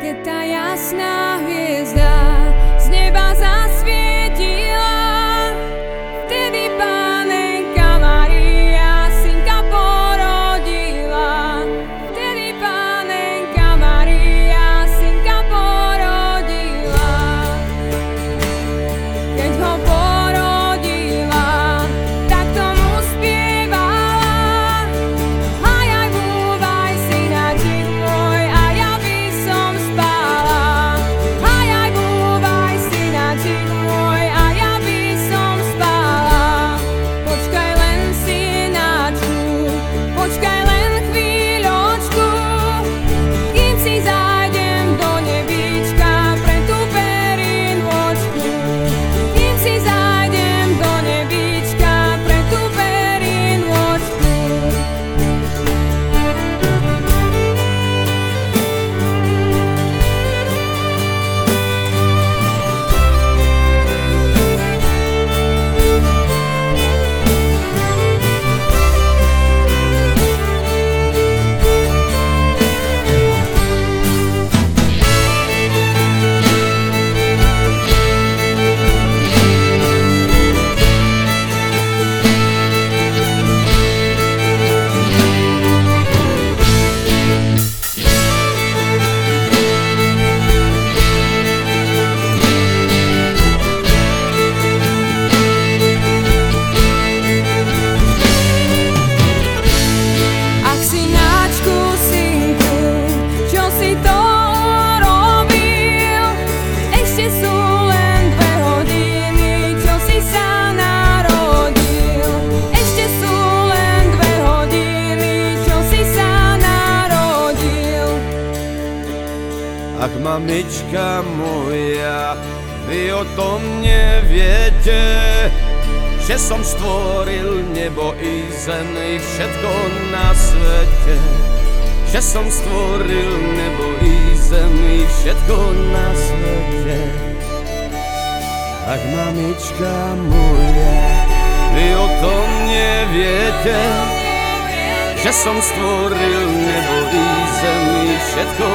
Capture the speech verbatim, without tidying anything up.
keď tá jasná hviezda z neba zasvietila, vtedy Panenka Mária synka porodila. Vtedy Panenka Mária synka porodila. Keď ho porodila, tak tomu spievala: Hajaj, búvaj, synáčik môj, a ja by som spala. Hajaj, búvaj, synáčik môj, a ja by som spala. Počkaj len, synáčku, počkaj len chvíľočku, kým si zájdem do nebíčka pre tú perínvočku. Kým si zájdem do nebíčka pre tú perínvočku. Ach, synáčku, synku, čo si to robil? Ešte sú len dve hodiny, čo si sa narodil. Ešte sú len dve hodiny, čo si sa narodil. Ach, mamička moja, vy o tom neviete, že som stvoril nebo i zem i všetko na svete. Že som stvoril nebo i zem i všetko na svete. Ach, mamička moja, vy o tom neviete, že som stvoril nebo i zem i všetko